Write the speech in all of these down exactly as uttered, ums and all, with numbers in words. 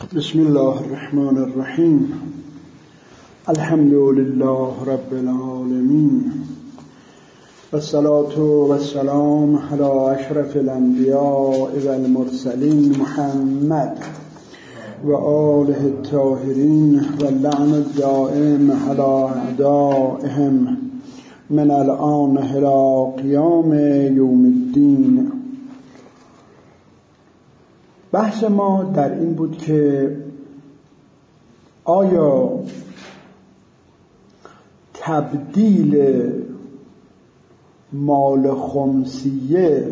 بسم الله الرحمن الرحیم. الحمد لله رب العالمین و الصلاة و السلام علی اشرف الانبیاء و المرسلین محمد و آله الطاهرین و اللعن الدائم علی اعدائهم من الآن الی قیام یوم الدین. بحث ما در این بود که آیا تبدیل مال خمسیه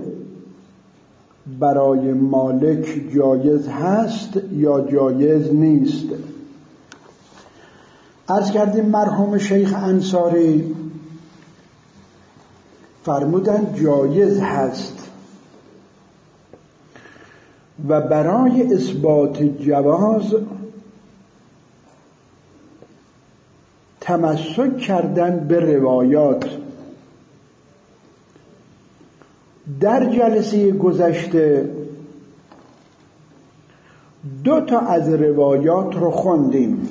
برای مالک جایز هست یا جایز نیست؟ عرض کردیم مرحوم شیخ انصاری فرمودن جایز هست و برای اثبات جواز تمسک کردن به روایات. در جلسه گذشته دو تا از روایات رو خوندیم.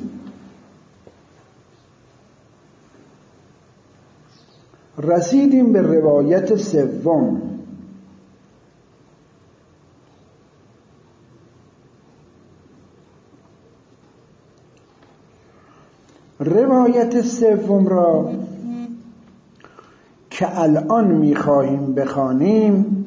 رسیدیم به روایت سوم. روایت سوم را که الان می‌خواهیم بخوانیم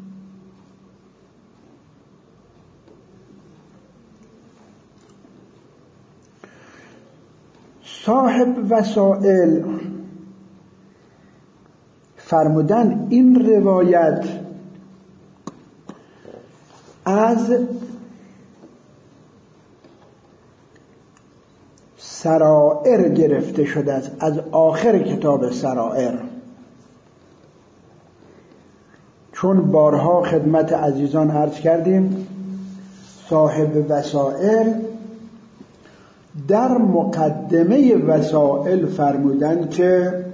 صاحب وسائل فرمودن این روایت از سرائر گرفته شده است، از آخر کتاب سرائر. چون بارها خدمت عزیزان عرض کردیم صاحب وسائل در مقدمه وسائل فرمودند که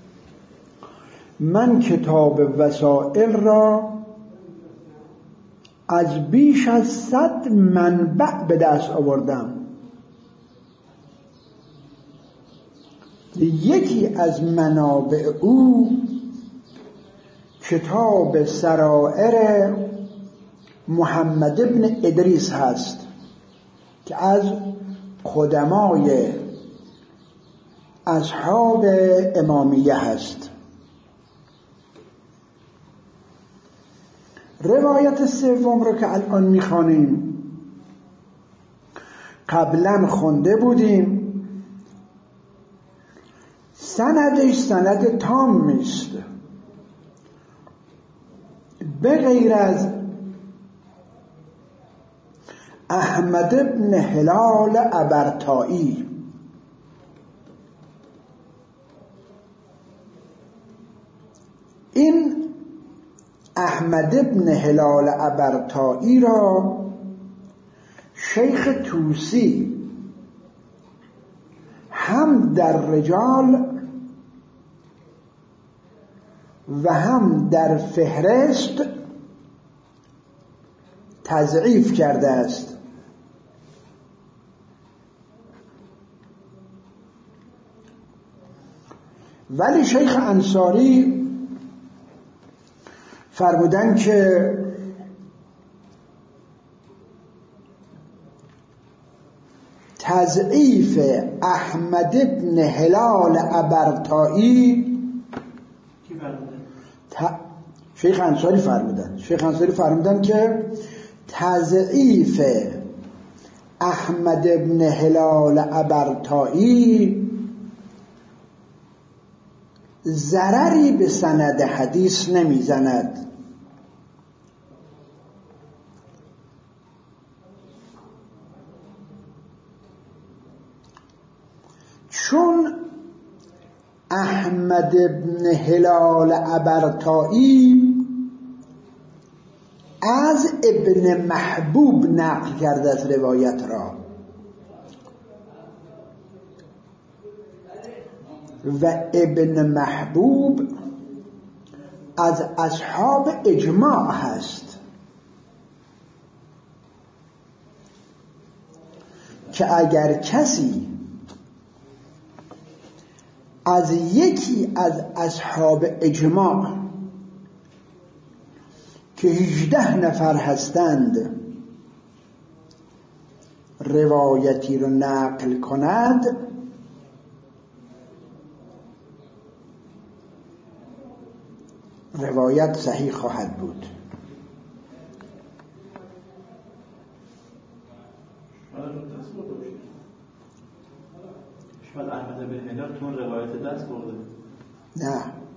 من کتاب وسائل را از بیش از صد منبع به دست آوردم. یکی از منابع او کتاب سرائر محمد ابن ادریس هست که از قدمای اصحاب امامیه هست. روایت سوم رو که الان میخوانیم قبلا خونده بودیم. سندش سند تام نیست به غیر از احمد ابن هلال ابرطائی. این احمد ابن هلال ابرطائی را شیخ طوسی هم در رجال و هم در فهرست تضعیف کرده است. ولی شیخ انصاری فرمودن که تضعیف احمد ابن هلال ابرطائی شیخ انصاری فرمودن شیخ انصاری فرمودن که تضعیف احمد ابن هلال ابرطائی ضرری به سند حدیث نمیزند. چون احمد ابن هلال ابرطائی از ابن محبوب نقل کرده از روایت را و ابن محبوب از اصحاب اجماع هست. که اگر کسی از یکی از اصحاب اجماع که هجده نفر هستند روایتی رو نقل کند، روایت صحیح خواهد بود. شاید احمد بن هلال تو روایت دست برده. نه،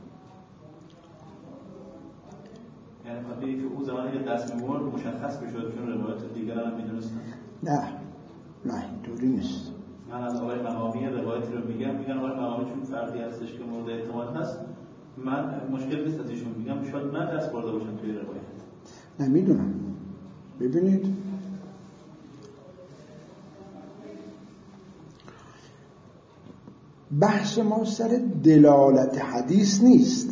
یعنی خاطری که او زمانی که دست می‌برد مشخص می‌شد چون روایت دیگر هم می‌دونستن. نه نه دوری نیست. من از آقای مقامی روایتی رو میگم، میگن آقای مقامی چون فردی هستش که مورد اعتماد هست، من مشکل نیست از ایشون میگم شاید من دست برده باشم توی روایت. نمیدونم. ببینید بحث ما سر دلالت حدیث نیست،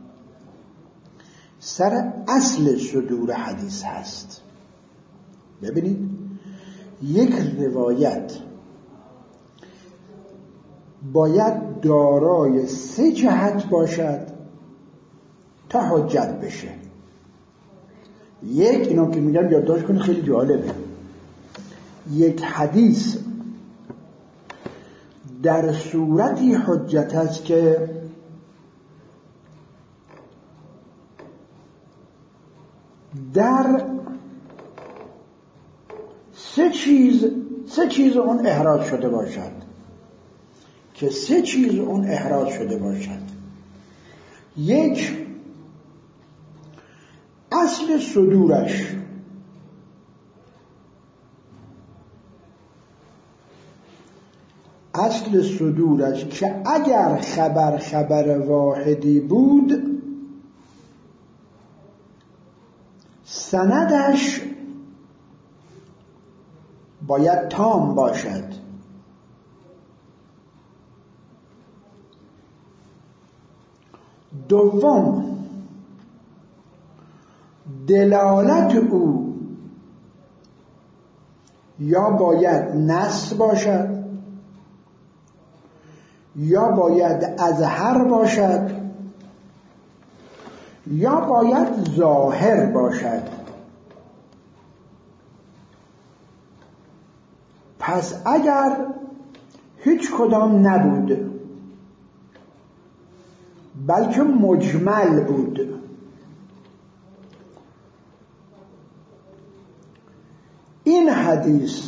سر اصل صدور حدیث هست. ببینید یک روایت باید دارای سه جهت باشد تا حجت بشه. یک، اینا که میگم یادداشت کنید خیلی جالبه، یک حدیث در صورتی حجت است که در سه چیز سه چیز اون احراز شده باشد، که سه چیز اون احراز شده باشد. یک، اصل صدورش اصل صدورش که اگر خبر خبر واحدی بود، سندش باید تام باشد. دوم، دلالت او یا باید نص باشد یا باید اظهر باشد یا باید ظاهر باشد. پس اگر هیچ کدام نبود بلکه مجمل بود، این حدیث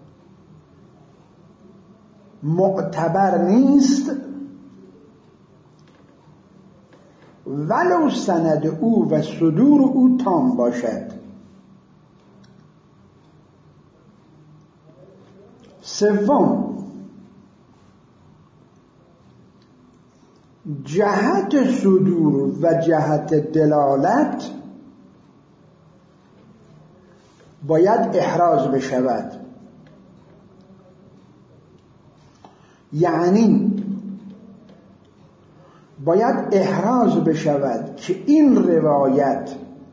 معتبر نیست ولو سند او و صدور او تام باشد. سوم، جهت صدور و جهت دلالت باید احراز بشود. یعنی باید احراز بشود که این روایت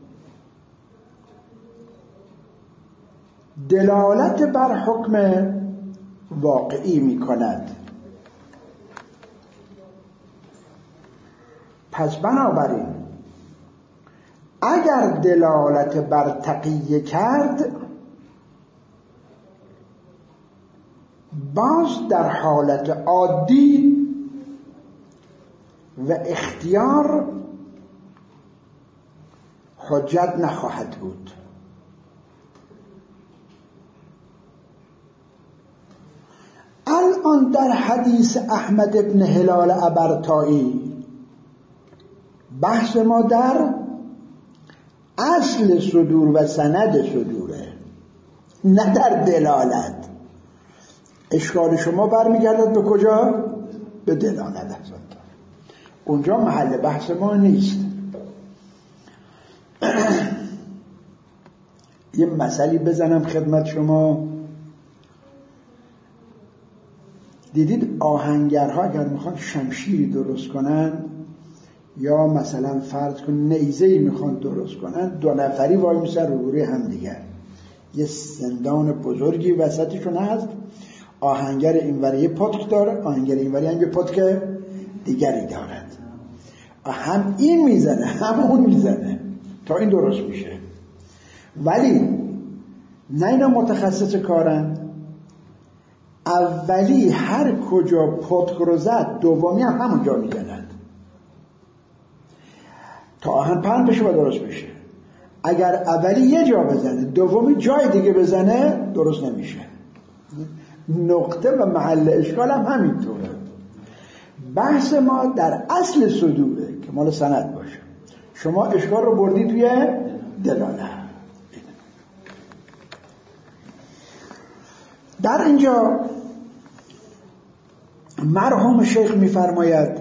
دلالت بر حکم واقعی می کند. پس بنابراین اگر دلالت بر تقیه کرد، باز در حالت عادی و اختیار حجت نخواهد بود. الان در حدیث احمد ابن هلال عبرتایی بحث ما در اصل صدور و سند صدوره، نه در دلالت. اشکال شما برمیگردد به کجا؟ به دلالت. اونجا محل بحث ما نیست. یه مثالی بزنم خدمت شما. دیدید آهنگرها اگر میخوان شمشیری درست کنن یا مثلا فرض کن نیزه‌ای میخوان درست کنن، دو نفری وای میسن روبروی هم دیگر، یه سندان بزرگی وسطشون هست، آهنگر اینوری یه پتک داره، آهنگر اینوری هم یه پتک دیگری دارد، هم این میزنه هم اون میزنه تا این درست میشه. ولی نه اینا متخصص کارن، اولی هر کجا پتک رو زد دومی هم همونجا میزند تا آهن پهن بشه و درست بشه. اگر اولی یه جا بزنه دومی جای دیگه بزنه درست نمیشه. نقطه و محل اشکال هم همینطوره. بحث ما در اصل صدوره که مال سند باشه. شما اشکال رو بردی توی دلاله. در اینجا مرحوم شیخ میفرماید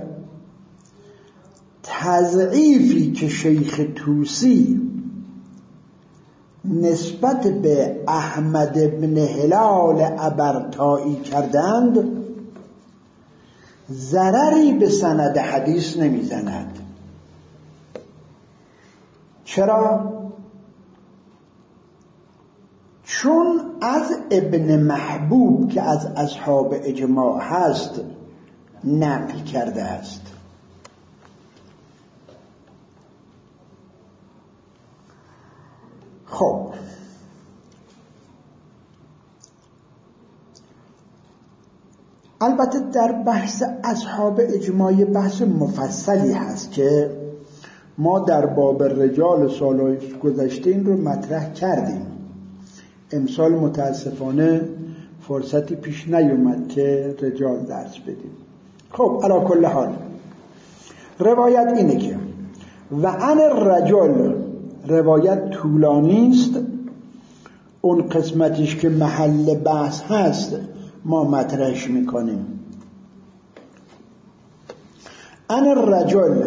تضعیفی که شیخ طوسی نسبت به احمد بن هلال ابرتایی کردند ضرری به سند حدیث نمیزند. چرا؟ چون از ابن محبوب که از اصحاب اجماع هست نقل کرده است. خب البته در بحث اصحاب اجماع بحث مفصلی هست که ما در باب رجال سالهای گذشته این رو مطرح کردیم. امسال متاسفانه فرصتی پیش نیومد که رجال درس بدیم. خب علی کل حال روایت اینه که و عن الرجل روایت طولانی است، اون قسمتیش که محل بحث هست ما مطرحش میکنیم. عن الرجل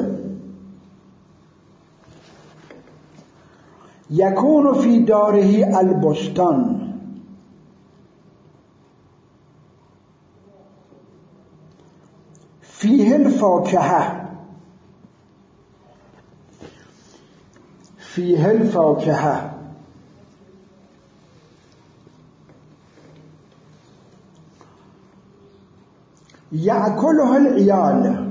یکون فی داره البستان فیه الفاکهه فیه الفاکهه یأکلها العیال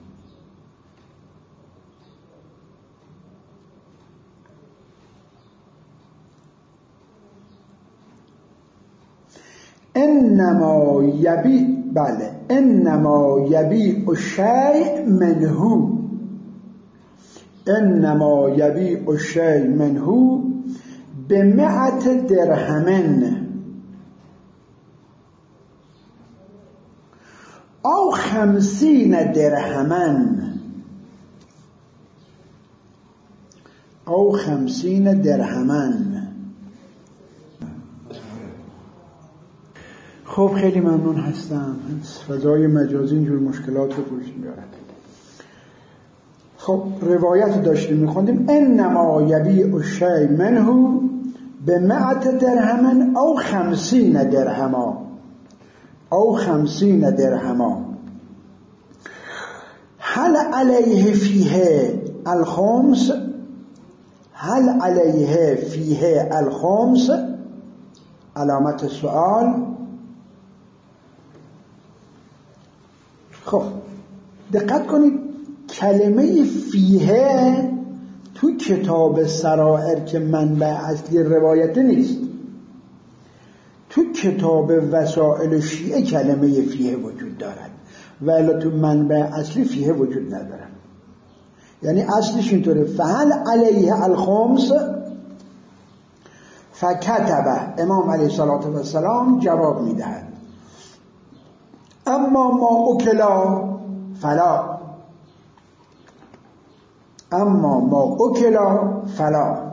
انما یبی بله انما یبیع الشیء منه انما یبیع الشیء منه بمئة درهم او خمسین درهما او خمسین درهما. خب خیلی ممنون هستم. فضای مجازی اینجور مشکلات رو روش میارد. خب روایت داشتیم میخوندیم انما یبیع الشیء منه بمئة درهم او خمسین درهما او خمسین درهما هل علیه فیه الخمس هل علیه فیه الخمس علامت سؤال. خب دقت کنید کلمه فیه تو کتاب سرائر که منبع اصلی روایت نیست، تو کتاب وسائل شیعه کلمه فیه وجود دارد ولی تو منبع اصلی فیه وجود ندارد. یعنی اصلش اینطوره فهل علیه الخمس فکتبه امام علیه الصلاة والسلام جواب میدهد اما ما اکلا فلا اما ما اکلا فلا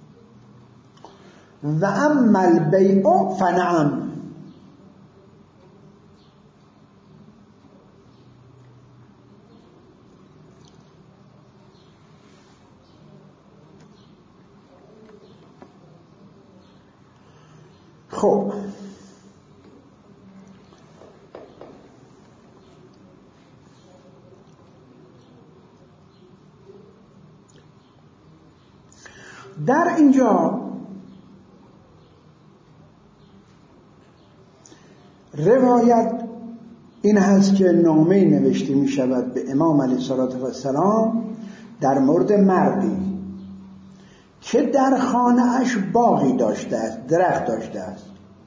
و اما البیع فنعم. خب در اینجا روایت این هست که نامه نوشته می شود به امام علیه السلام در مورد مردی که در خانه اش باغی داشته است، درخت داشته است،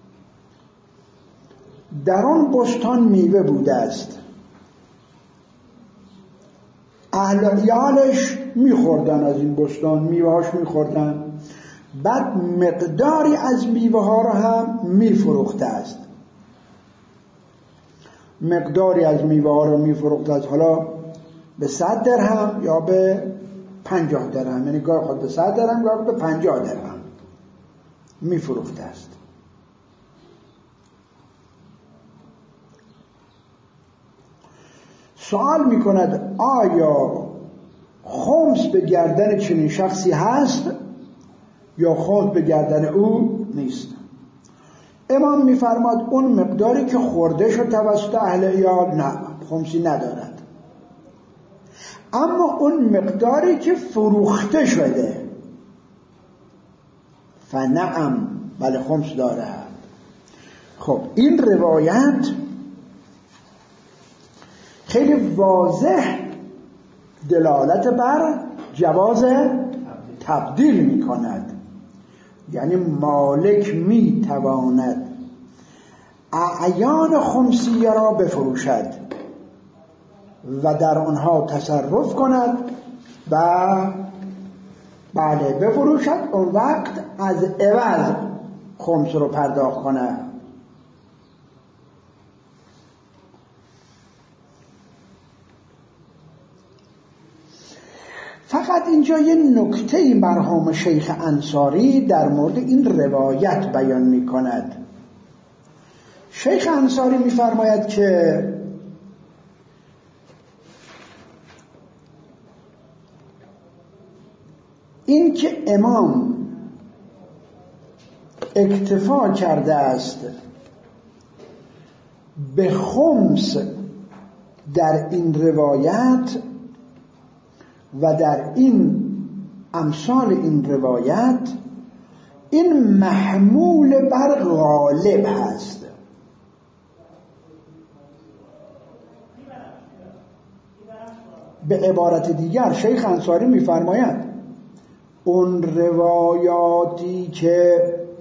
در آن بستان میوه بوده است، اهل عیالش میخوردن از این بستان، میوهاش میخوردن، بعد مقداری از میوه ها را هم میفروخته است، مقداری از میوه ها را میفروخته است، حالا به صد درهم یا به پنجاه درهم، یعنی گاه خود به صد درهم گاه به پنجاه درهم میفروخته است. سوال میکند آیا خمس به گردن چنین شخصی هست یا خمس به گردن او نیست؟ امام میفرماد اون مقداری که خورده شد توسط اهل عیال نه، خمسی ندارد، اما اون مقداری که فروخته شده فنعم، بله خمس دارد. خب این روایت خیلی واضح دلالت بر جواز تبدیل می کند، یعنی مالک می تواند اعیان خمسیه را بفروشد و در آنها تصرف کند و بله بفروشد، اون وقت از عوض خمس رو پرداخت کند. فقط اینجا یه نکته مرحوم شیخ انصاری در مورد این روایت بیان می کند. شیخ انصاری می فرماید که این که امام اکتفا کرده است به خمس در این روایت و در این امثال این روایت، این محمول بر غالب هست. به عبارت دیگر شیخ انصاری می‌فرماید اون روایاتی که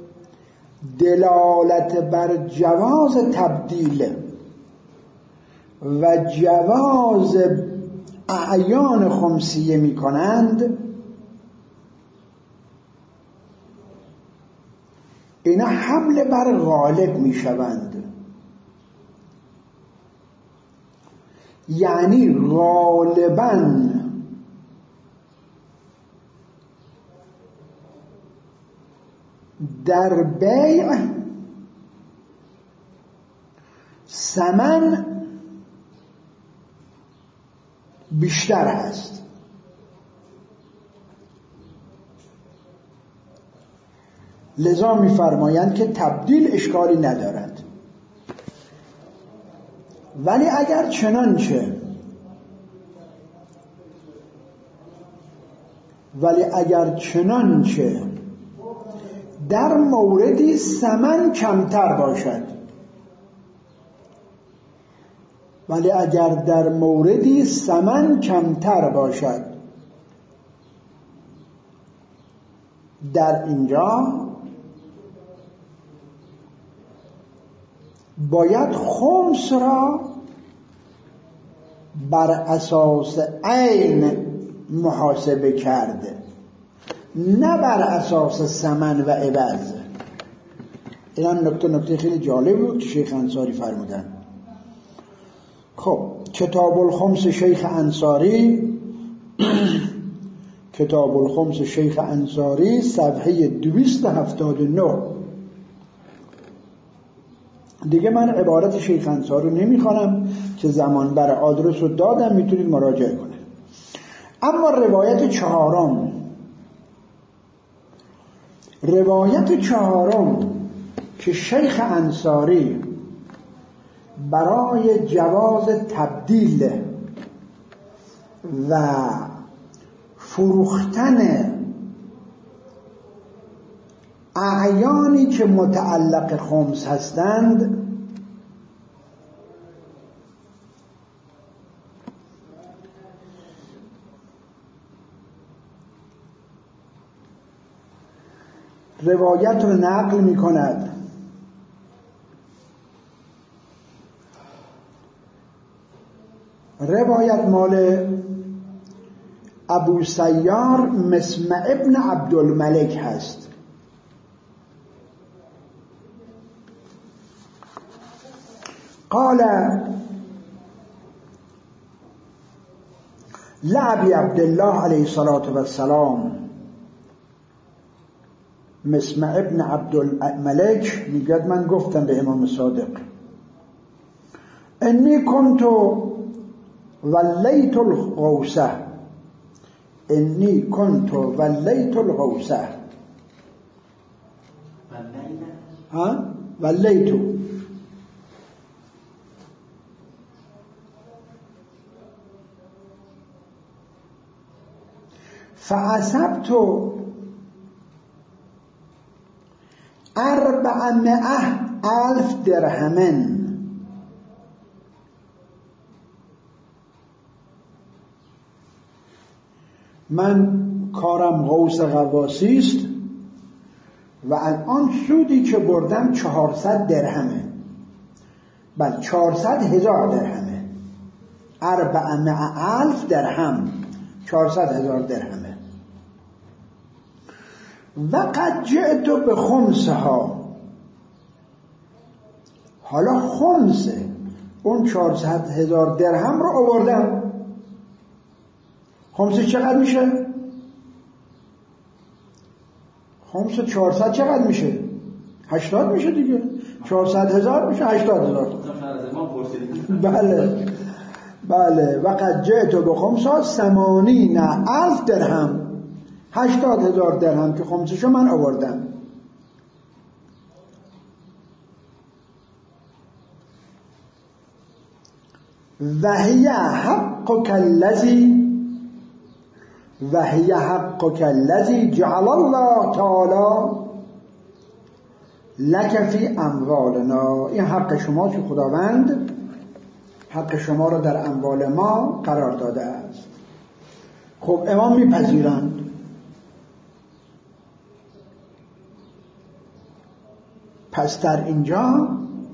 دلالت بر جواز تبدیل و جواز اعیان خمسیه می کنند، اینا حمل بر غالب می شوند، یعنی غالباً در بیع ثمن بیشتر است، لذا می‌فرمایند که تبدیل اشکالی ندارد. ولی اگر چنانچه ولی اگر چنانچه در موردی ثمن کمتر باشد ولی اگر در موردی ثمن کمتر باشد در اینجا باید خمس را بر اساس عین محاسبه کرده، نه بر اساس ثمن و عوض. این هم نکته نکته خیلی جالب بود که شیخ انصاری فرمودن. خب کتاب الخمس شیخ انصاری کتاب الخمس شیخ انصاری صفحه دویست و هفتاد و نه. دیگه من عبارت شیخ انصاری رو نمیخوانم که زمان بر آدرس رو دادم، میتونید مراجعه کنید. اما روایت چهارم روایت چهارم که شیخ انصاری برای جواز تبدیل و فروختن اعیانی که متعلق خمس هستند روایت رو نقل می کند. روایت مال ابو سیار مسمع ابن عبدالملک هست. قال لعبی عبدالله علیه الصلاة والسلام، مسمع ابن عبدالملک میگد من گفتم به امام صادق انی کنت ولیت الغوثه، انی کنت ولیت الغوثه ها ولیتو فعصبت اربعمائه الف درهمن، من کارم غوث غواصی است و الان سودی که بردم چهارصد درهمه. بل چهارصد هزار درهمه. اربعمائه الف درهم، چهارصد هزار درهمه. و قد جئت به خمسها، حالا خمسه اون چهارصد هزار درهم رو آوردم. خمسه چقدر میشه؟ خمسه چهارصد چقدر میشه؟ هشتاد میشه دیگه. چهارصد هزار میشه هشتاد هزار. بله بله. و قد جئت به خمسها ثمانین الف درهم، هشتاد هزار درهم که خمسشو من آوردم. و هی حقک الذی و هی حقک الذی جعل الله تعالی لک فی اموالنا، این حق شما که خداوند حق شما را در اموال ما قرار داده است. خب امام میپذیرند. پس در اینجا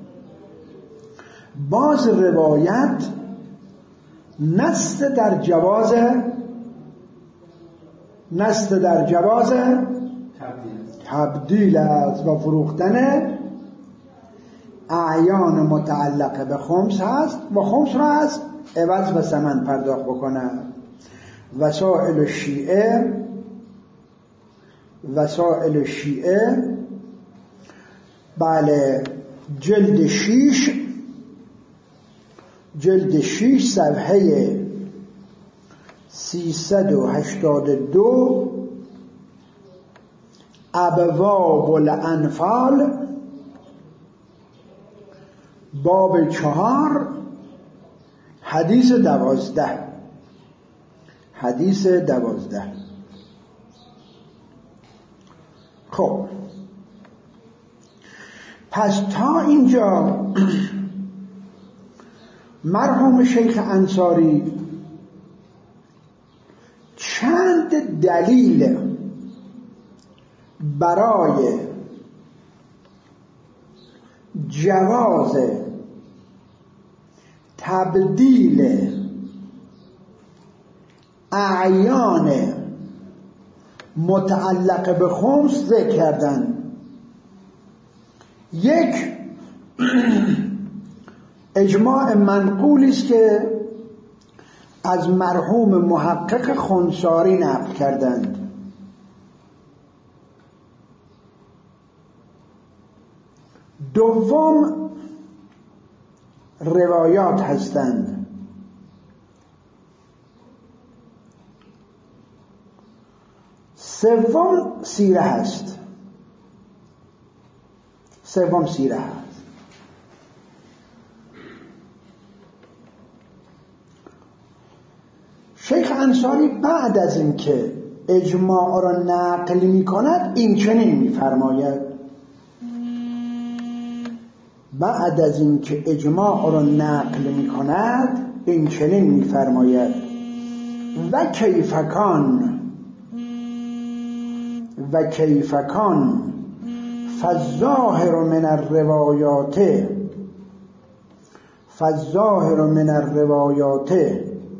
باز روایت نص در جواز نص در جواز تبدیل است و فروختن اعیان متعلق به خمس هست و خمس را از عوض و ثمن پرداخت بکنند. وسائل شیعه وسائل شیعه بله جلد شیش جلد شیش صفحه سیصد و هشتاد و دو ابواب الانفال باب چهار حدیث دوازده حدیث دوازده. خب پس تا اینجا مرحوم شیخ انصاری چند دلیل برای جواز تبدیل اعیان متعلق به خمس ذکر کردن. یک اجماع منقولی است که از مرحوم محقق خنساری نقل کردند. دوم روایات هستند. سوم سیره هست. سوم سیره هست. شیخ انصاری بعد از این که اجماع را نقل می کند این چنین می فرماید، بعد از این که اجماع را نقل می کند این چنین می فرماید و کیفکان و کیفکان فالظاهر من الروایات فالظاهر من الروایات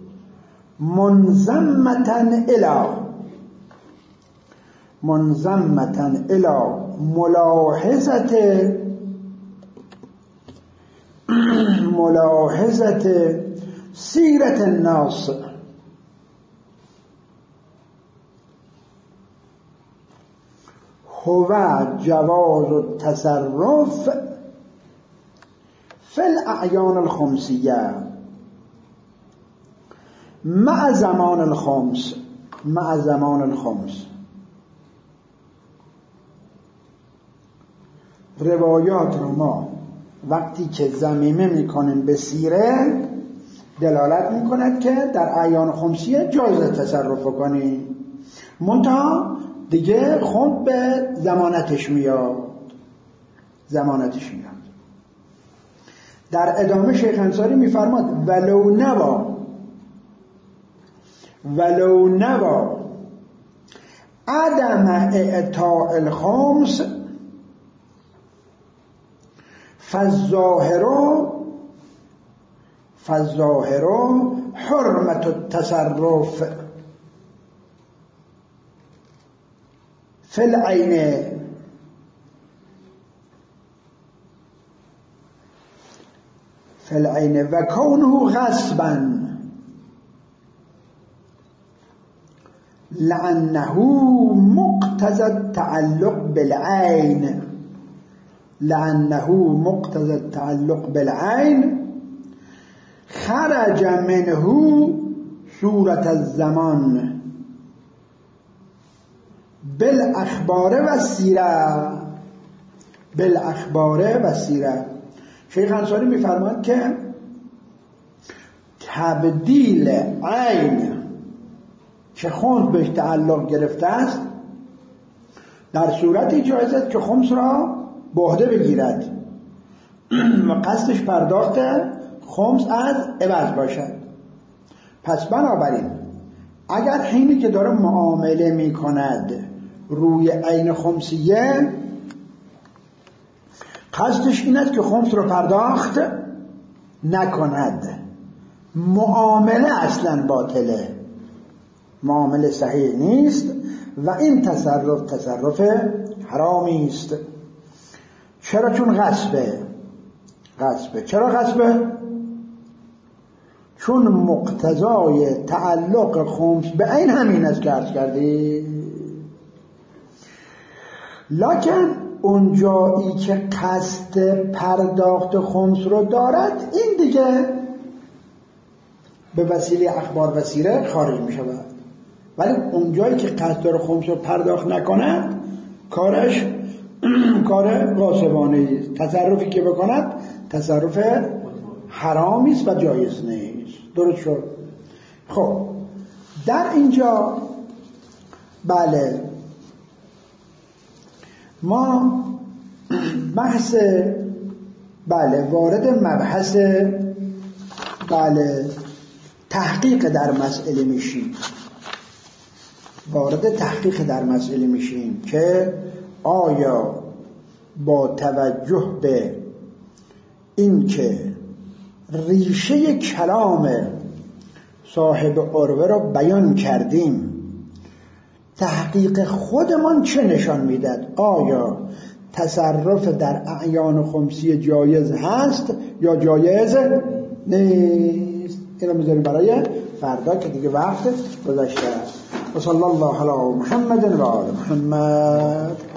منضمة الى منضمة الى ملاحظة ملاحظة سیرت الناس هو جواز التصرف فی الاعیان الخمسیه مع زمان الخمس مع زمان الخمس. روایات رو ما وقتی که ضمیمه میکنیم به سیره دلالت میکند که در اعیان خمسیه جایز تصرف کنیم، منتها دیگه خود به ضمانتش میاد ضمانتش میاد. در ادامه شیخ انصاری میفرماد ولو نوا ولو نوا عدم اعطاء الخمس فالظاهر فالظاهر حرمت التصرف فی العین فی العین و کونه غصبا لأنه مقتضى التعلق بالعين لأنه مقتضى التعلق بالعين خرج منه صورة الزمان بالاخبار و سیره بالاخبار و سیره. شیخ انصاری میفرماد که تبدیل عین که خمس بهش تعلق گرفته است در صورتی جایز است که خمس را به عهده بگیرد و قصدش پرداخت خمس از عوض باشد. پس بنابراین اگر حینی که داره معامله می کند روی عین خمسیه قصدش این است که خمس رو پرداخت نکند، معامله اصلا باطله، معامله صحیح نیست و این تصرف تصرف حرامی است. چرا؟ چون غصبه غصبه چرا غصبه؟ چون مقتضای تعلق خمس به عین همین است که عرض کردی. لکن اون جایی که قصد پرداخت خمس رو دارد این دیگه به وسیله اخبار و سیره خارج می شود، ولی اون جایی که قصد داره خمس رو پرداخت نکند کارش کار غاصبانه است، تصرفی که بکند تصرف حرامی است و جایز نیست. درست شد؟ خب در اینجا بله ما بحث بله وارد مبحث بله تحقیق در مسئله میشیم وارد تحقیق در مسئله میشیم که آیا با توجه به این که ریشه کلام صاحب عروه را بیان کردیم تحقیق خودمان چه نشان میداد؟ آیا تصرف در اعیان خمسی جایز هست یا جایز نیست؟ اینو میذاریم برای فردا که دیگه وقت گذشته است. و صلی الله علی محمد و آل محمد.